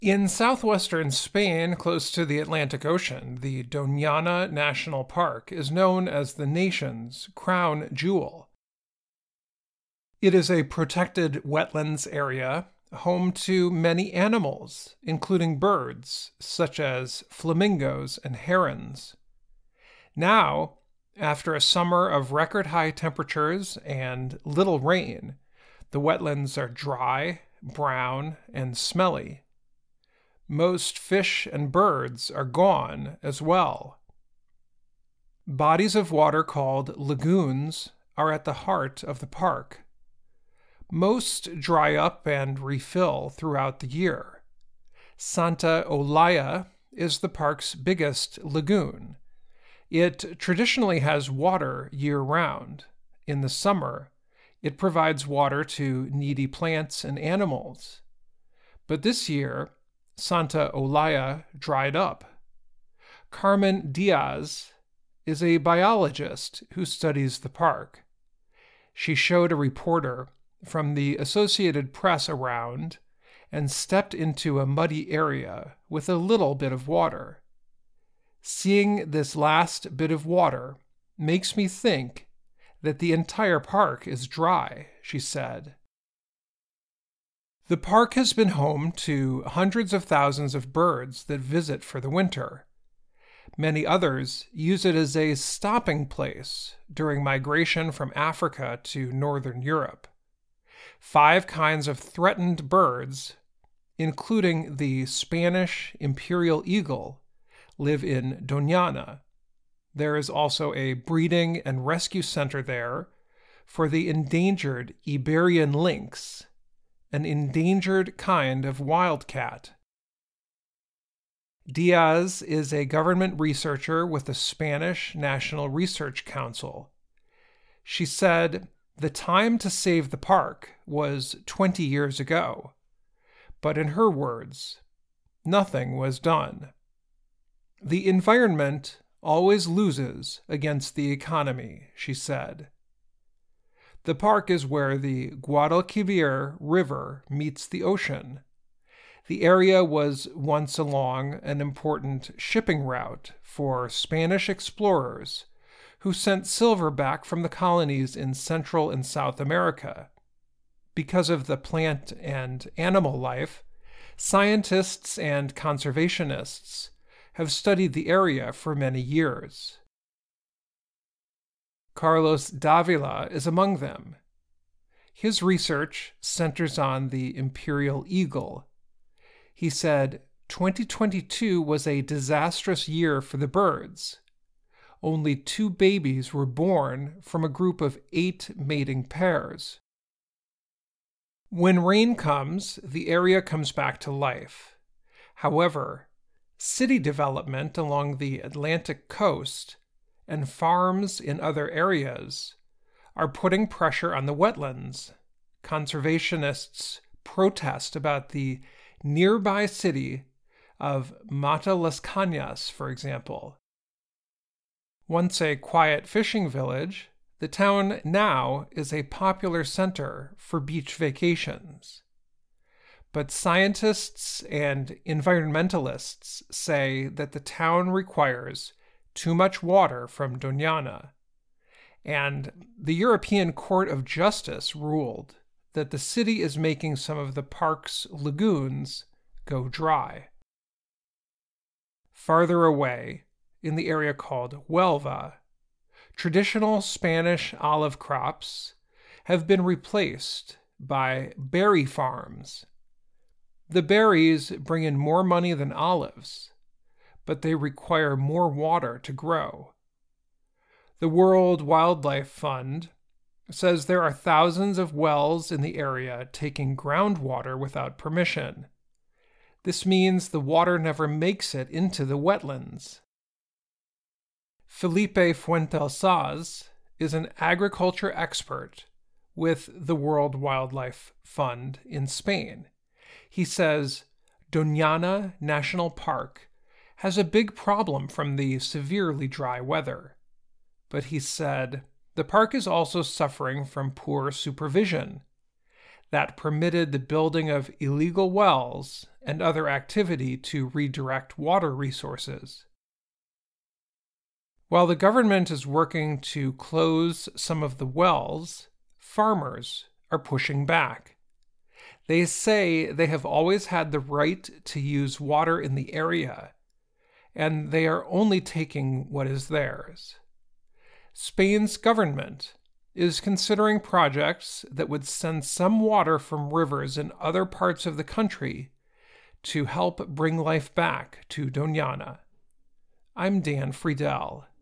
In southwestern Spain, close to the Atlantic Ocean, the Doñana National Park is known as the nation's crown jewel. It is a protected wetlands area, home to many animals, including birds such as flamingos and herons. Now, after a summer of record-high temperatures and little rain, the wetlands are dry, brown, and smelly. Most fish and birds are gone as well. Bodies of water called lagoons are at the heart of the park. Most dry up and refill throughout the year. Santa Olaya is the park's biggest lagoon. It traditionally has water year-round. In the summer, it provides water to needy plants and animals. But this year, Santa Olaya dried up. Carmen Diaz is a biologist who studies the park. She showed a reporter from the Associated Press around and stepped into a muddy area with a little bit of water. Seeing this last bit of water makes me think that the entire park is dry, she said. The park has been home to hundreds of thousands of birds that visit for the winter. Many others use it as a stopping place during migration from Africa to northern Europe. 5 kinds of threatened birds, including the Spanish imperial eagle, live in Doñana. There is also a breeding and rescue center there for the endangered Iberian lynx, an endangered kind of wildcat. Diaz is a government researcher with the Spanish National Research Council. She said the time to save the park was 20 years ago, but in her words, nothing was done. The environment always loses against the economy, she said. The park is where the Guadalquivir River meets the ocean. The area was once along an important shipping route for Spanish explorers who sent silver back from the colonies in Central and South America. Because of the plant and animal life, scientists and conservationists have studied the area for many years. Carlos Davila is among them. His research centers on the imperial eagle. He said 2022 was a disastrous year for the birds. Only 2 babies were born from a group of 8 mating pairs. When rain comes, the area comes back to life. However, city development along the Atlantic coast and farms in other areas are putting pressure on the wetlands. Conservationists protest about the nearby city of Mata Las Cañas, for example. Once a quiet fishing village, the town now is a popular center for beach vacations. But scientists and environmentalists say that the town requires too much water from Doñana, and the European Court of Justice ruled that the city is making some of the park's lagoons go dry. Farther away, in the area called Huelva, traditional Spanish olive crops have been replaced by berry farms. The berries bring in more money than olives, but they require more water to grow. The World Wildlife Fund says there are thousands of wells in the area taking groundwater without permission. This means the water never makes it into the wetlands. Felipe Fuentealsaz is an agriculture expert with the World Wildlife Fund in Spain. He says Doñana National Park has a big problem from the severely dry weather. But he said the park is also suffering from poor supervision. that permitted the building of illegal wells and other activity to redirect water resources. While the government is working to close some of the wells, farmers are pushing back. They say they have always had the right to use water in the area, and they are only taking what is theirs. Spain's government is considering projects that would send some water from rivers in other parts of the country to help bring life back to Doñana. I'm Dan Friedel.